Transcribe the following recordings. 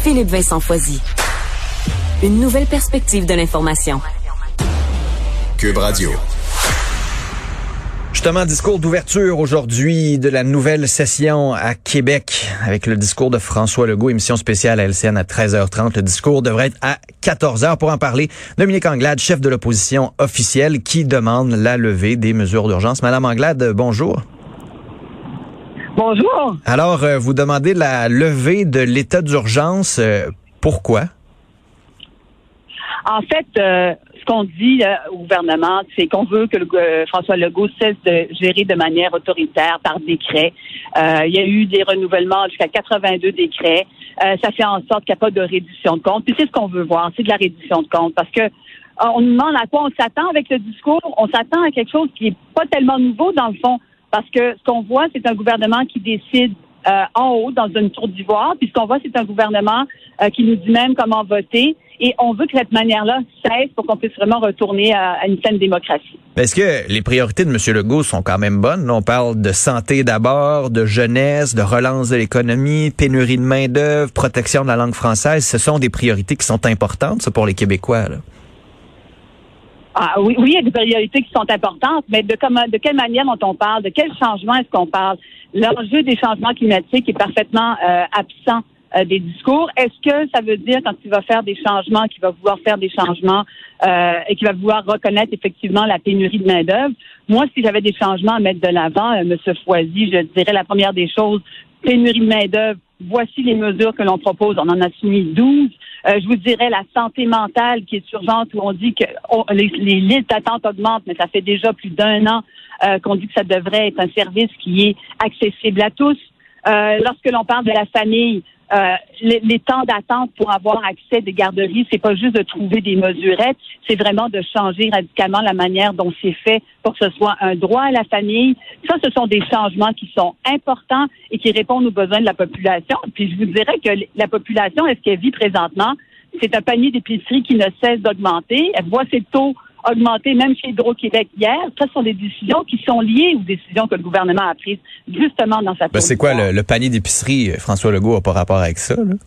Philippe Vincent Foisy. Une nouvelle perspective de l'information. Cube Radio. Justement, discours d'ouverture aujourd'hui de la nouvelle session à Québec avec le discours de François Legault, émission spéciale à LCN à 13h30. Le discours devrait être à 14h. Pour en parler, Dominique Anglade, chef de l'opposition officielle, qui demande la levée des mesures d'urgence. Madame Anglade, bonjour. Bonjour. Alors, vous demandez la levée de l'état d'urgence. Pourquoi? En fait, ce qu'on dit au gouvernement, c'est qu'on veut que François Legault cesse de gérer de manière autoritaire par décret. Il y a eu des renouvellements jusqu'à 82 décrets. Ça fait en sorte qu'il n'y a pas de reddition de comptes. Puis c'est ce qu'on veut voir, c'est de la reddition de comptes. Parce que on nous demande à quoi on s'attend avec le discours. On s'attend à quelque chose qui est pas tellement nouveau dans le fond. Parce que ce qu'on voit, c'est un gouvernement qui décide en haut, dans une tour d'ivoire. Puis ce qu'on voit, c'est un gouvernement qui nous dit même comment voter. Et on veut que cette manière-là cesse pour qu'on puisse vraiment retourner à une saine démocratie. Est-ce que les priorités de M. Legault sont quand même bonnes? Là, on parle de santé d'abord, de jeunesse, de relance de l'économie, pénurie de main-d'œuvre, protection de la langue française. Ce sont des priorités qui sont importantes, ça, pour les Québécois, là. Ah, oui, il y a des priorités qui sont importantes, mais de quelle manière dont on parle, de quel changement est-ce qu'on parle? L'enjeu des changements climatiques est parfaitement absent des discours. Est-ce que ça veut dire, quand il va faire des changements, qu'il va vouloir faire des changements et qu'il va vouloir reconnaître effectivement la pénurie de main-d'œuvre? Moi, si j'avais des changements à mettre de l'avant, M. Foisy, je dirais la première des choses, pénurie de main-d'œuvre, voici les mesures que l'on propose. On en a soumis 12. Je vous dirais la santé mentale qui est urgente, où on dit que les listes d'attente augmentent, mais ça fait déjà plus d'1 an qu'on dit que ça devrait être un service qui est accessible à tous. Lorsque l'on parle de la famille, les temps d'attente pour avoir accès à des garderies, c'est pas juste de trouver des mesurettes, c'est vraiment de changer radicalement la manière dont c'est fait pour que ce soit un droit à la famille. Ça, ce sont des changements qui sont importants et qui répondent aux besoins de la population. Puis je vous dirais que la population, est-ce qu'elle vit présentement? C'est un panier d'épicerie qui ne cesse d'augmenter. Elle voit ses taux augmenter, même chez Hydro-Québec hier. Ça, ce sont des décisions qui sont liées aux décisions que le gouvernement a prises justement dans sa c'est quoi le panier d'épicerie? François Legault n'a pas rapport avec ça, là?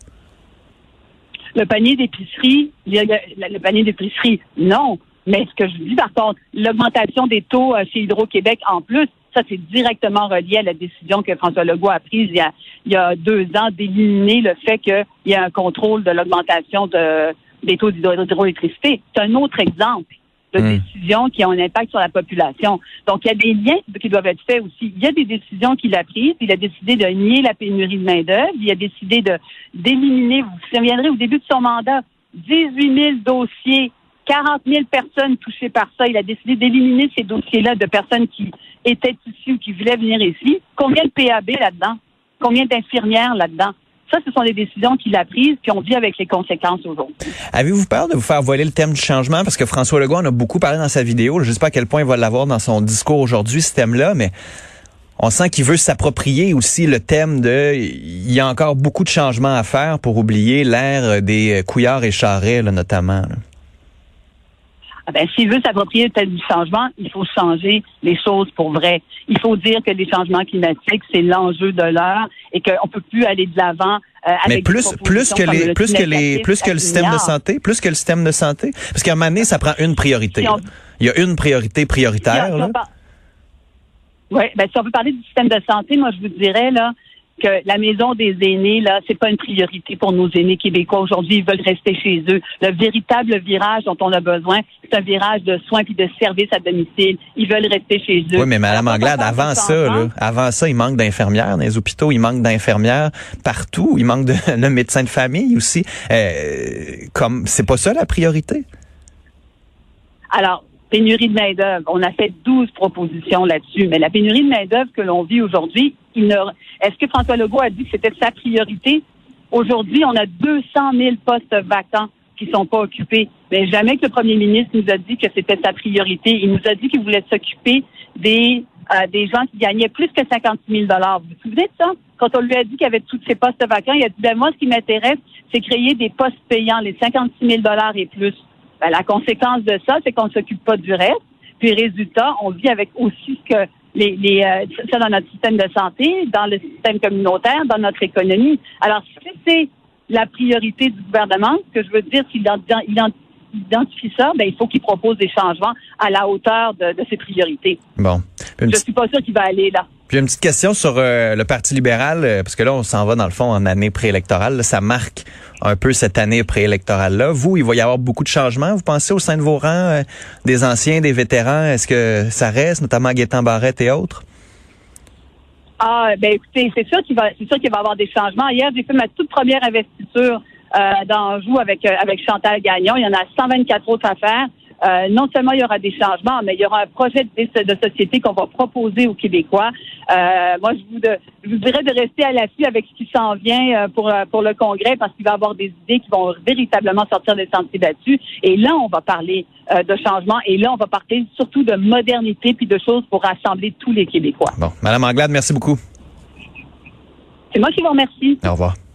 Le panier d'épicerie, le panier d'épicerie, non. Mais ce que je dis, par contre, l'augmentation des taux chez Hydro-Québec en plus, ça, c'est directement relié à la décision que François Legault a prise il y a 2 ans d'éliminer le fait qu'il y a un contrôle de l'augmentation des taux d'hydroélectricité. C'est un autre exemple de décisions qui ont un impact sur la population. Donc, il y a des liens qui doivent être faits aussi. Il y a des décisions qu'il a prises. Il a décidé de nier la pénurie de main-d'œuvre. Il a décidé d'éliminer, vous vous souviendrez, au début de son mandat, 18 000 dossiers, 40 000 personnes touchées par ça. Il a décidé d'éliminer ces dossiers-là de personnes qui étaient ici ou qui voulaient venir ici. Combien de PAB là-dedans? Combien d'infirmières là-dedans? Ça, ce sont des décisions qu'il a prises, puis on vit avec les conséquences aujourd'hui. Avez-vous peur de vous faire voler le thème du changement? Parce que François Legault en a beaucoup parlé dans sa vidéo. Je ne sais pas à quel point il va l'avoir dans son discours aujourd'hui, ce thème-là, mais on sent qu'il veut s'approprier aussi le thème de... Il y a encore beaucoup de changements à faire pour oublier l'ère des Couillard et Charest, là, notamment, là. S'il veut s'approprier le thème du changement, il faut changer les choses pour vrai. Il faut dire que les changements climatiques, c'est l'enjeu de l'heure et qu'on peut plus aller de l'avant avec plus que le système de santé, parce qu'à un moment donné, ça prend une priorité. Il y a une priorité prioritaire. Oui, si on veut parler du système de santé, moi je vous dirais là que la maison des aînés, là, c'est pas une priorité pour nos aînés québécois. Aujourd'hui, ils veulent rester chez eux. Le véritable virage dont on a besoin, c'est un virage de soins puis de services à domicile. Ils veulent rester chez eux. Oui, mais Mme Anglade, avant ça, il manque d'infirmières dans les hôpitaux, il manque d'infirmières partout, il manque de médecins de famille aussi. C'est pas ça la priorité? Alors, pénurie de main-d'œuvre. On a fait 12 propositions là-dessus. Mais la pénurie de main-d'œuvre que l'on vit aujourd'hui, est-ce que François Legault a dit que c'était sa priorité? Aujourd'hui, on a 200 000 postes vacants qui sont pas occupés. Mais jamais que le premier ministre nous a dit que c'était sa priorité. Il nous a dit qu'il voulait s'occuper des gens qui gagnaient plus que 56 000 $. Vous vous souvenez de ça? Quand on lui a dit qu'il y avait tous ces postes vacants, il a dit, moi, ce qui m'intéresse, c'est créer des postes payants, les 56 000 $ et plus. La conséquence de ça, c'est qu'on ne s'occupe pas du reste. Puis, résultat, on vit avec aussi ce que ça dans notre système de santé, dans le système communautaire, dans notre économie. Alors, si c'est la priorité du gouvernement. Ce que je veux dire, s'il identifie ça, il faut qu'il propose des changements à la hauteur de ses priorités. Bon. Je suis pas sûre qu'il va aller là. Puis une petite question sur le Parti libéral, parce que là, on s'en va dans le fond en année préélectorale. Là, ça marque un peu cette année préélectorale-là. Vous, il va y avoir beaucoup de changements, vous pensez, au sein de vos rangs, des anciens, des vétérans? Est-ce que ça reste, notamment Gaétan Barrette et autres? Écoutez, c'est sûr qu'il va y avoir des changements. Hier, j'ai fait ma toute première investiture d'Anjou avec Chantal Gagnon. Il y en a 124 autres à faire. Non seulement il y aura des changements, mais il y aura un projet de société qu'on va proposer aux Québécois. Moi, je vous dirais de rester à l'affût avec ce qui s'en vient pour le Congrès, parce qu'il va y avoir des idées qui vont véritablement sortir des sentiers battus. Et là, on va parler de changement. Et là, on va parler surtout de modernité puis de choses pour rassembler tous les Québécois. Bon, Madame Anglade, merci beaucoup. C'est moi qui vous remercie. Au revoir.